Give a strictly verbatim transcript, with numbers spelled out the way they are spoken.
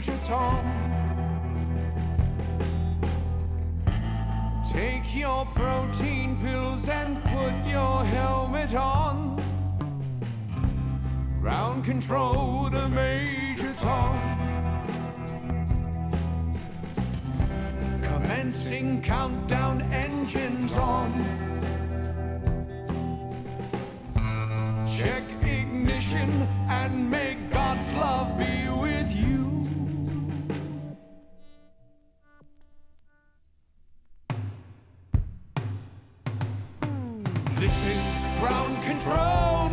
Major Tom. Take your protein pills and put your helmet on. Ground control to Major Tom. Commencing countdown, engines on. Check ignition and may God's love be with you. This is ground control.